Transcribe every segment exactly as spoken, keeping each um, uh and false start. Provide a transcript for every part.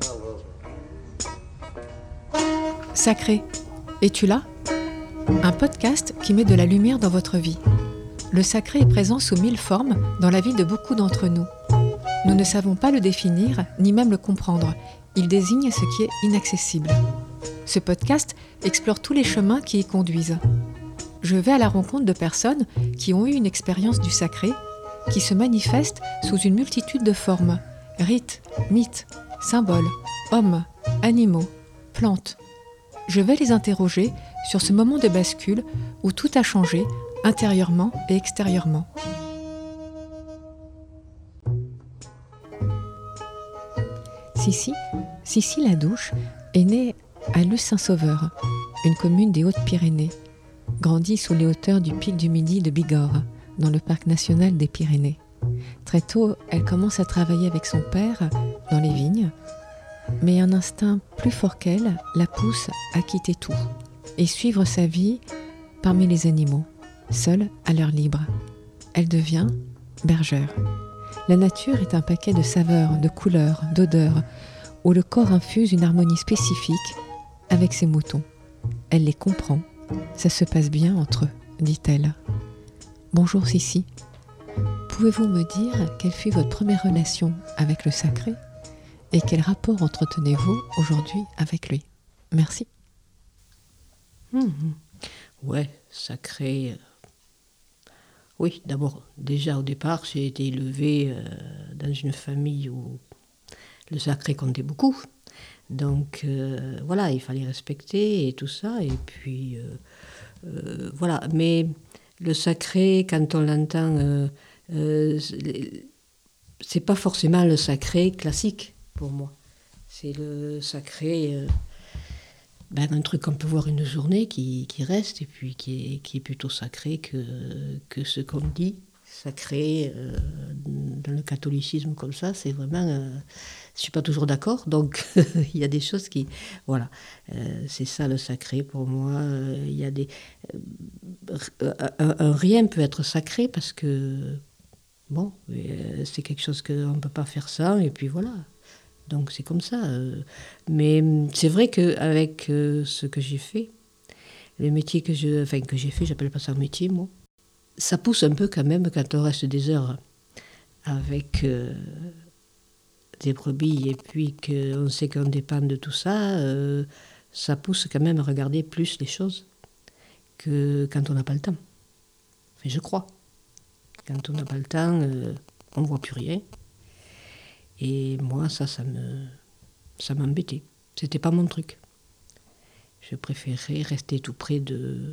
Sacré, es-tu là ? Un podcast qui met de la lumière dans votre vie. Le sacré est présent sous mille formes dans la vie de beaucoup d'entre nous. Nous ne savons pas le définir, ni même le comprendre. Il désigne ce qui est inaccessible. Ce podcast explore tous les chemins qui y conduisent. Je vais à la rencontre de personnes qui ont eu une expérience du sacré, qui se manifeste sous une multitude de formes, rites, mythes, symboles, hommes, animaux, plantes. Je vais les interroger sur ce moment de bascule où tout a changé, intérieurement et extérieurement. Sissi, Sissi Ladouche est née à Luce-Saint-Sauveur, une commune des Hautes-Pyrénées, grandie sous les hauteurs du pic du Midi de Bigorre, dans le parc national des Pyrénées. Très tôt, elle commence à travailler avec son père dans les vignes, mais un instinct plus fort qu'elle la pousse à quitter tout et suivre sa vie parmi les animaux, seule à l'heure libre. Elle devient bergère. La nature est un paquet de saveurs, de couleurs, d'odeurs, où le corps infuse une harmonie spécifique avec ses moutons. Elle les comprend, ça se passe bien entre eux, dit-elle. Bonjour Sissi, pouvez-vous me dire quelle fut votre première relation avec le sacré ? Et quel rapport entretenez-vous aujourd'hui avec lui ? Merci. Mmh. Ouais, sacré. Euh... Oui, d'abord, déjà au départ, j'ai été élevée euh, dans une famille où le sacré comptait beaucoup. Donc euh, voilà, il fallait respecter et tout ça. Et puis euh, euh, voilà. Mais le sacré, quand on l'entend, euh, euh, c'est pas forcément le sacré classique. Pour moi, c'est le sacré, euh, ben un truc qu'on peut voir une journée qui, qui reste et puis qui est, qui est plutôt sacré que, que ce qu'on dit. Sacré, euh, dans le catholicisme comme ça, c'est vraiment... Euh, je ne suis pas toujours d'accord, donc il y a des choses qui... Voilà, euh, c'est ça le sacré pour moi. Il y a des... Euh, un, un rien peut être sacré parce que, bon, euh, c'est quelque chose qu'on ne peut pas faire sans, et puis voilà. Donc c'est comme ça. Mais c'est vrai qu'avec ce que j'ai fait, le métier que, je, enfin, que j'ai fait, j'appelle pas ça un métier, moi, ça pousse un peu quand même quand on reste des heures avec euh, des brebis et puis qu'on sait qu'on dépend de tout ça, euh, ça pousse quand même à regarder plus les choses que quand on n'a pas le temps. Enfin, je crois. Quand on n'a pas le temps, euh, on ne voit plus rien. Et moi, ça, ça me, ça m'embêtait. C'était pas mon truc. Je préférais rester tout près de,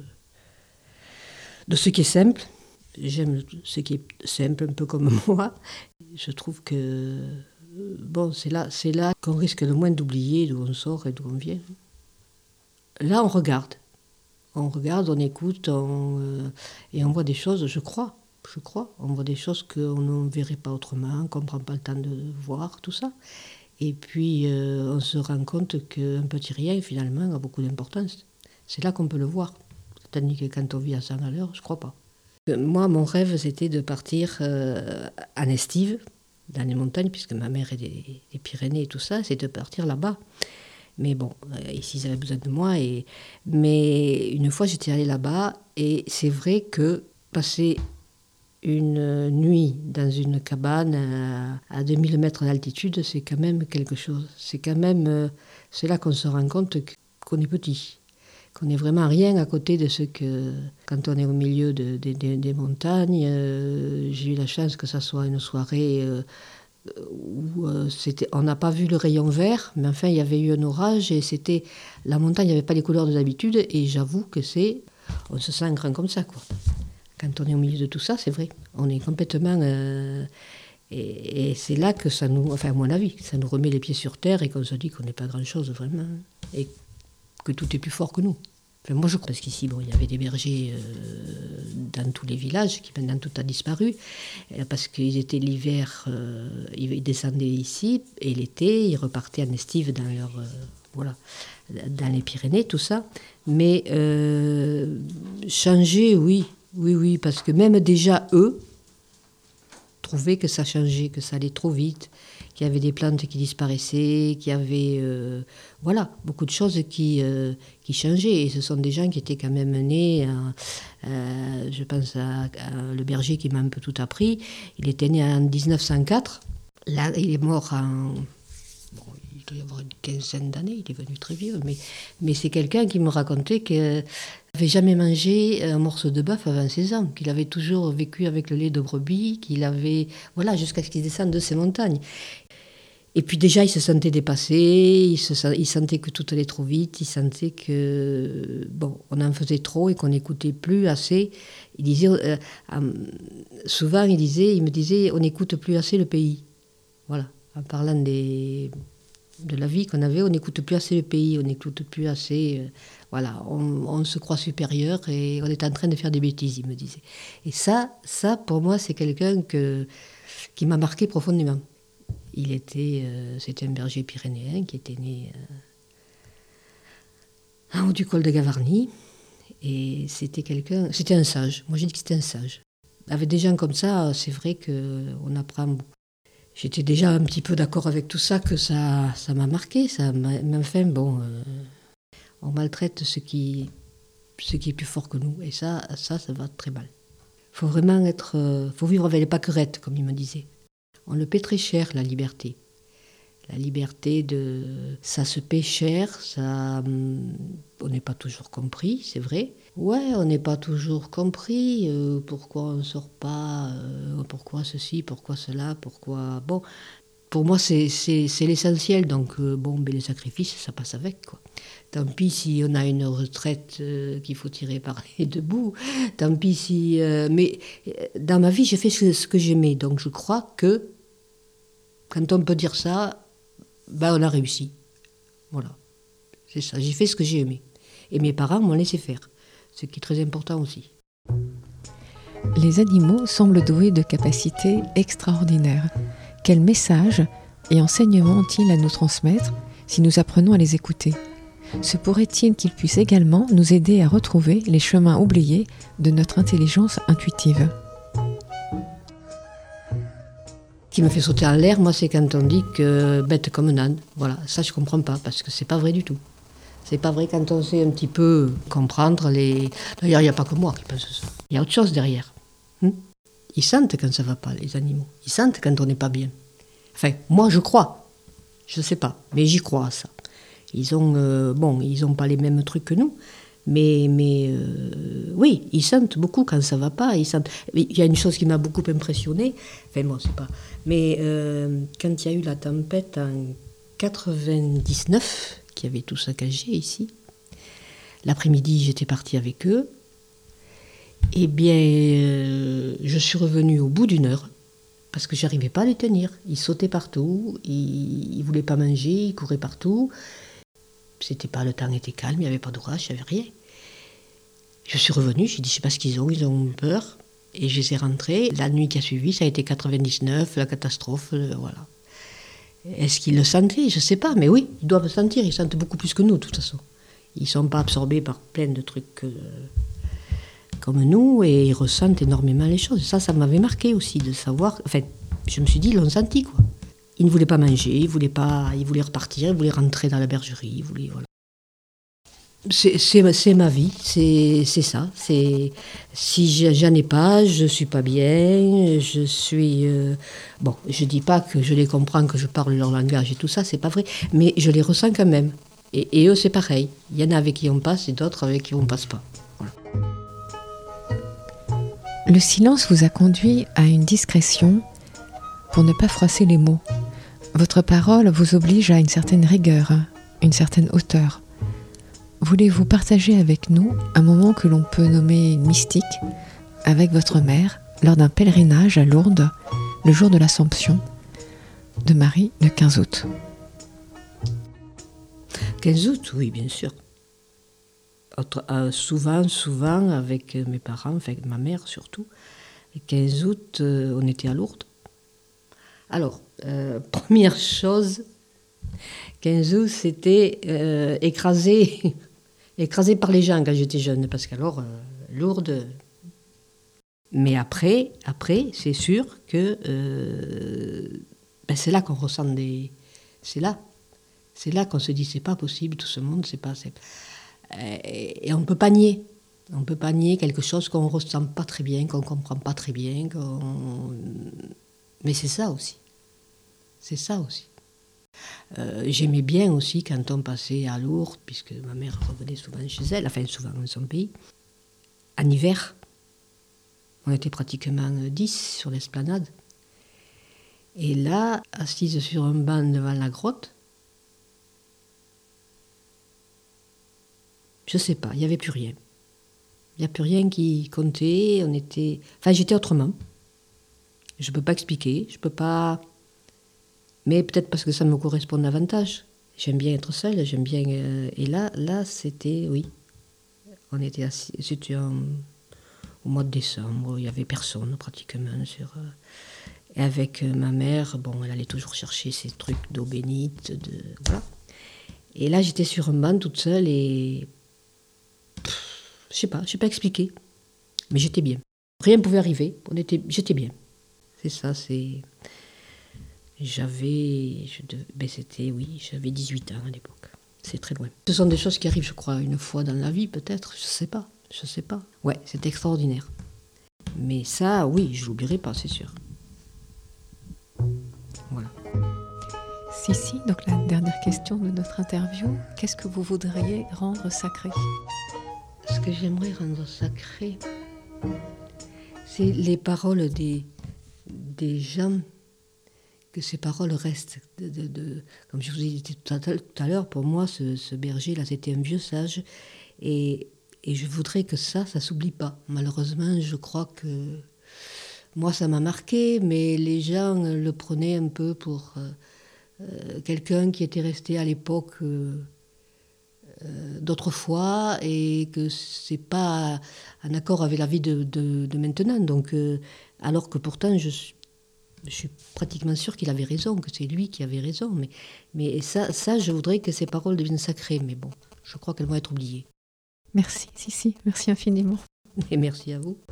de ce qui est simple. J'aime ce qui est simple, un peu comme moi. Je trouve que, bon, c'est là, c'est là qu'on risque le moins d'oublier d'où on sort et d'où on vient. Là, on regarde. On regarde, on écoute, on, euh, et on voit des choses, je crois. Je crois, on voit des choses qu'on ne verrait pas autrement, qu'on ne prend pas le temps de voir, tout ça. Et puis, euh, on se rend compte qu'un petit rien, finalement, a beaucoup d'importance. C'est là qu'on peut le voir. Tandis que quand on vit à cent à l'heure, je ne crois pas. Moi, mon rêve, c'était de partir euh, en estive, dans les montagnes, puisque ma mère est des, des Pyrénées et tout ça, c'est de partir là-bas. Mais bon, euh, ici, ils avaient besoin de moi. Et... Mais une fois, j'étais allée là-bas, et c'est vrai que passer une nuit dans une cabane à, à deux mille mètres d'altitude, c'est quand même quelque chose. C'est quand même, euh, c'est là qu'on se rend compte qu'on est petit, qu'on n'est vraiment rien à côté de ce que, quand on est au milieu de, de, de, des montagnes, euh, j'ai eu la chance que ça soit une soirée euh, où euh, c'était, on n'a pas vu le rayon vert, mais enfin il y avait eu un orage et c'était, la montagne n'avait pas les couleurs de d'habitude et j'avoue que c'est, on se sent grand comme ça, quoi. Quand on est au milieu de tout ça, c'est vrai, on est complètement... Euh, et, et c'est là que ça nous... Enfin, à mon avis, ça nous remet les pieds sur terre et qu'on se dit qu'on n'est pas grand-chose, vraiment. Et que tout est plus fort que nous. Enfin, moi, je crois, parce qu'ici, bon, il y avait des bergers euh, dans tous les villages, qui maintenant tout a disparu, euh, parce qu'ils étaient l'hiver, euh, ils descendaient ici, et l'été, ils repartaient en estive dans leur... Euh, voilà, dans les Pyrénées, tout ça. Mais euh, changer, oui... Oui, oui, parce que même déjà eux trouvaient que ça changeait, que ça allait trop vite, qu'il y avait des plantes qui disparaissaient, qu'il y avait euh, voilà, beaucoup de choses qui, euh, qui changeaient. Et ce sont des gens qui étaient quand même nés, euh, euh, je pense à, à le berger qui m'a un peu tout appris, il était né en dix-neuf cent quatre, là il est mort en... Bon, il doit y avoir une quinzaine d'années, il est venu très vieux, mais, mais c'est quelqu'un qui me racontait qu'il n'avait jamais mangé un morceau de bœuf avant seize ans, qu'il avait toujours vécu avec le lait de brebis, qu'il avait... Voilà, jusqu'à ce qu'il descende de ces montagnes. Et puis déjà, il se sentait dépassé, il, se, il sentait que tout allait trop vite, il sentait que, bon, on en faisait trop et qu'on n'écoutait plus assez. Il disait, euh, euh, souvent, il disait, il me disait, on n'écoute plus assez le pays. Voilà. En parlant des, de la vie qu'on avait, on n'écoute plus assez le pays, on n'écoute plus assez... Euh, voilà, on, on se croit supérieur et on est en train de faire des bêtises, il me disait. Et ça, ça pour moi, c'est quelqu'un que, qui m'a marqué profondément. Il était, euh, c'était un berger pyrénéen qui était né euh, en haut du col de Gavarnie. Et c'était quelqu'un... C'était un sage. Moi, j'ai dit que c'était un sage. Avec des gens comme ça, c'est vrai qu'on apprend beaucoup. J'étais déjà un petit peu d'accord avec tout ça, que ça, ça m'a marqué. Ça m'a, mais enfin, bon, euh, on maltraite ce qui, ce qui est plus fort que nous. Et ça, ça, ça va très mal. Il faut vraiment être... Euh, faut vivre avec les pâquerettes, comme il me disait. On le paie très cher, la liberté. La liberté, de, ça se paie cher, ça, on n'est pas toujours compris, c'est vrai. Ouais, on n'est pas toujours compris. Euh, pourquoi on ne sort pas, euh, pourquoi ceci, pourquoi cela, pourquoi... Bon, pour moi, c'est, c'est, c'est l'essentiel. Donc, euh, bon, ben, les sacrifices, ça passe avec, quoi. Tant pis si on a une retraite euh, qu'il faut tirer par les deux bouts. Tant pis si... Euh, mais dans ma vie, j'ai fait ce, ce que j'aimais. Donc, je crois que quand on peut dire ça, ben on a réussi. Voilà. C'est ça. J'ai fait ce que j'ai aimé. Et mes parents m'ont laissé faire. Ce qui est très important aussi. Les animaux semblent doués de capacités extraordinaires. Quel message et enseignement ont-ils à nous transmettre si nous apprenons à les écouter ? Se pourrait-il qu'ils puissent également nous aider à retrouver les chemins oubliés de notre intelligence intuitive ? Ce qui me fait sauter en l'air, moi, c'est quand on dit que bête comme un âne. Voilà, ça je comprends pas, parce que c'est pas vrai du tout. C'est pas vrai quand on sait un petit peu comprendre les... D'ailleurs, il n'y a pas que moi qui pense ça. Il y a autre chose derrière. Hum Ils sentent quand ça va pas, les animaux. Ils sentent quand on n'est pas bien. Enfin, moi, je crois. Je sais pas, mais j'y crois à ça. Ils ont... Euh, bon, ils ont pas les mêmes trucs que nous, mais... mais euh, oui, ils sentent beaucoup quand ça va pas. Ils sentent... Il y a une chose qui m'a beaucoup impressionnée. Enfin, bon, c'est pas... Mais euh, quand il y a eu la tempête en quatre-vingt-dix-neuf, qui avait tout saccagé ici, l'après-midi, j'étais partie avec eux. Eh bien, euh, je suis revenue au bout d'une heure, parce que j'arrivais pas à les tenir. Ils sautaient partout, ils, ils voulaient pas manger, ils couraient partout. C'était pas, le temps était calme, il n'y avait pas d'orage, il n'y avait rien. Je suis revenue, j'ai dit, je sais pas ce qu'ils ont, ils ont eu peur. Et je les ai rentrés. La nuit qui a suivi, ça a été quatre-vingt-dix-neuf, la catastrophe, le, voilà. Est-ce qu'ils le sentaient ? Je ne sais pas, mais oui, ils doivent le sentir. Ils sentent beaucoup plus que nous, de toute façon. Ils ne sont pas absorbés par plein de trucs euh, comme nous, et ils ressentent énormément les choses. Ça, ça m'avait marqué aussi, de savoir... Enfin, je me suis dit, ils l'ont senti, quoi. Ils ne voulaient pas manger, ils voulaient, pas, ils voulaient repartir, ils voulaient rentrer dans la bergerie, ils voulaient... Voilà. C'est, c'est, c'est ma vie, c'est, c'est ça. C'est, si j'en ai pas, je suis pas bien, je suis... Euh, bon, je dis pas que je les comprends, que je parle leur langage et tout ça, c'est pas vrai, mais je les ressens quand même. Et, et eux, c'est pareil. Il y en a avec qui on passe et d'autres avec qui on passe pas. Voilà. Le silence vous a conduit à une discrétion pour ne pas froisser les mots. Votre parole vous oblige à une certaine rigueur, une certaine hauteur. Voulez-vous partager avec nous un moment que l'on peut nommer mystique avec votre mère lors d'un pèlerinage à Lourdes le jour de l'Assomption de Marie le quinze août ? quinze août, oui, bien sûr. Autre, euh, souvent, souvent, avec mes parents, enfin avec ma mère surtout, le quinze août, euh, on était à Lourdes. Alors, euh, première chose, quinze août, c'était euh, écrasé... écrasée par les gens quand j'étais jeune, parce qu'alors, euh, Lourdes... Mais après, après, c'est sûr que euh, ben c'est là qu'on ressent des... C'est là. C'est là qu'on se dit, c'est pas possible, tout ce monde, c'est pas... C'est... Et on ne peut pas nier. On ne peut pas nier quelque chose qu'on ne ressent pas très bien, qu'on ne comprend pas très bien. Qu'on... Mais c'est ça aussi. C'est ça aussi. Euh, j'aimais bien aussi quand on passait à Lourdes, puisque ma mère revenait souvent chez elle, enfin souvent dans son pays. En hiver, on était pratiquement dix sur l'esplanade. Et là, assise sur un banc devant la grotte, je sais pas, il n'y avait plus rien. Il n'y a plus rien qui comptait, on était... Enfin, j'étais autrement. Je ne peux pas expliquer, je peux pas... Mais peut-être parce que ça me correspond davantage. J'aime bien être seule, j'aime bien... Euh... Et là, là, c'était... Oui. On était assis... C'était un... au mois de décembre, il n'y avait personne pratiquement sur... Euh... Et avec ma mère, bon, elle allait toujours chercher ses trucs d'eau bénite, de... Voilà. Et là, j'étais sur un banc toute seule et... Je sais pas, je sais pas expliquer. Mais j'étais bien. Rien ne pouvait arriver, on était... j'étais bien. C'est ça, c'est... J'avais... Je dev... ben c'était, oui, j'avais dix-huit ans à l'époque. C'est très loin. Ce sont des choses qui arrivent, je crois, une fois dans la vie, peut-être. Je sais pas, je sais pas. Ouais, c'est extraordinaire. Mais ça, oui, je l'oublierai pas, c'est sûr. Voilà. Sissi, donc la dernière question de notre interview, qu'est-ce que vous voudriez rendre sacré ? Ce que j'aimerais rendre sacré, c'est les paroles des, des gens, que ces paroles restent. De, de, de, comme je vous ai dit tout à l'heure, pour moi, ce, ce berger-là, c'était un vieux sage. Et, et je voudrais que ça, ça ne s'oublie pas. Malheureusement, je crois que... Moi, ça m'a marqué, mais les gens le prenaient un peu pour euh, euh, quelqu'un qui était resté à l'époque euh, euh, d'autrefois et que c'est pas en accord avec la vie de, de, de maintenant. Donc, euh, alors que pourtant, je, je suis pratiquement sûre qu'il avait raison, que c'est lui qui avait raison. Mais, mais ça, ça, je voudrais que ces paroles deviennent sacrées. Mais bon, je crois qu'elles vont être oubliées. Merci, Sissi, merci infiniment. Et merci à vous.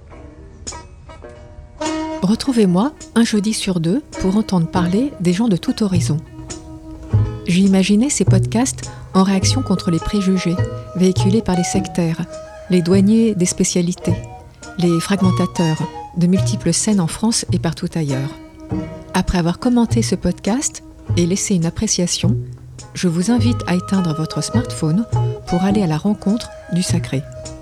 Retrouvez-moi un jeudi sur deux pour entendre parler des gens de tout horizon. J'ai imaginé ces podcasts en réaction contre les préjugés véhiculés par les sectaires, les douaniers des spécialités, les fragmentateurs de multiples scènes en France et partout ailleurs. Après avoir commenté ce podcast et laissé une appréciation, je vous invite à éteindre votre smartphone pour aller à la rencontre du sacré.